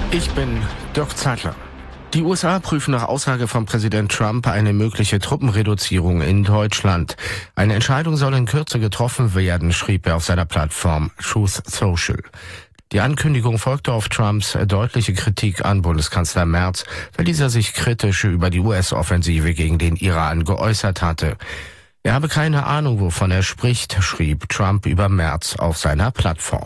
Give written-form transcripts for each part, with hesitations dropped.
Ich bin Dirk Zeitler. Die USA prüfen nach Aussage von Präsident Trump eine mögliche Truppenreduzierung in Deutschland. Eine Entscheidung soll in Kürze getroffen werden, schrieb er auf seiner Plattform Truth Social. Die Ankündigung folgte auf Trumps deutliche Kritik an Bundeskanzler Merz, weil dieser sich kritisch über die US-Offensive gegen den Iran geäußert hatte. Er habe keine Ahnung, wovon er spricht, schrieb Trump über Merz auf seiner Plattform.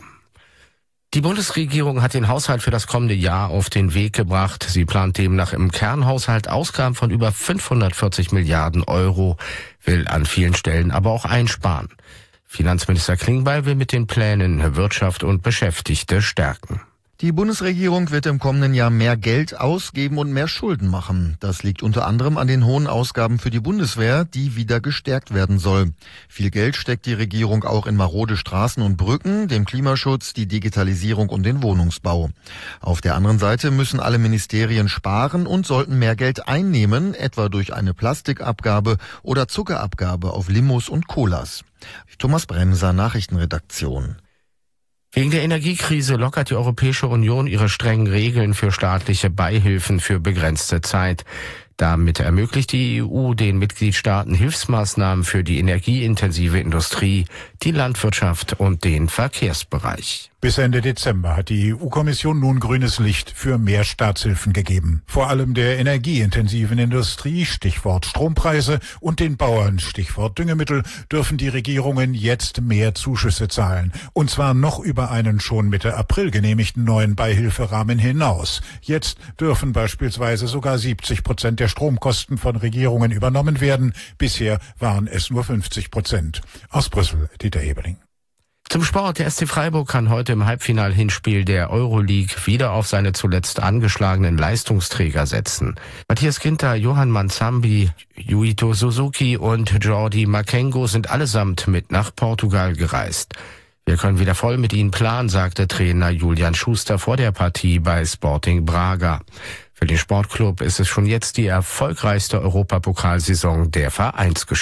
Die Bundesregierung hat den Haushalt für das kommende Jahr auf den Weg gebracht. Sie plant demnach im Kernhaushalt Ausgaben von über 540 Milliarden Euro, will an vielen Stellen aber auch einsparen. Finanzminister Klingbeil will mit den Plänen Wirtschaft und Beschäftigte stärken. Die Bundesregierung wird im kommenden Jahr mehr Geld ausgeben und mehr Schulden machen. Das liegt unter anderem an den hohen Ausgaben für die Bundeswehr, die wieder gestärkt werden soll. Viel Geld steckt die Regierung auch in marode Straßen und Brücken, dem Klimaschutz, die Digitalisierung und den Wohnungsbau. Auf der anderen Seite müssen alle Ministerien sparen und sollten mehr Geld einnehmen, etwa durch eine Plastikabgabe oder Zuckerabgabe auf Limos und Colas. Thomas Bremser, Nachrichtenredaktion. Wegen der Energiekrise lockert die Europäische Union ihre strengen Regeln für staatliche Beihilfen für begrenzte Zeit. Damit ermöglicht die EU den Mitgliedstaaten Hilfsmaßnahmen für die energieintensive Industrie, die Landwirtschaft und den Verkehrsbereich. Bis Ende Dezember hat die EU-Kommission nun grünes Licht für mehr Staatshilfen gegeben. Vor allem der energieintensiven Industrie, Stichwort Strompreise, und den Bauern, Stichwort Düngemittel, dürfen die Regierungen jetzt mehr Zuschüsse zahlen. Und zwar noch über einen schon Mitte April genehmigten neuen Beihilferahmen hinaus. Jetzt dürfen beispielsweise sogar 70% der Stromkosten von Regierungen übernommen werden. Bisher waren es nur 50%. Aus Brüssel, Dieter Ebeling. Zum Sport. Der SC Freiburg kann heute im Halbfinal-Hinspiel der Euroleague wieder auf seine zuletzt angeschlagenen Leistungsträger setzen. Matthias Ginter, Johann Manzambi, Yuito Suzuki und Jordi Makengo sind allesamt mit nach Portugal gereist. Wir können wieder voll mit ihnen planen, sagte Trainer Julian Schuster vor der Partie bei Sporting Braga. Für den Sportclub ist es schon jetzt die erfolgreichste Europapokalsaison der Vereinsgeschichte.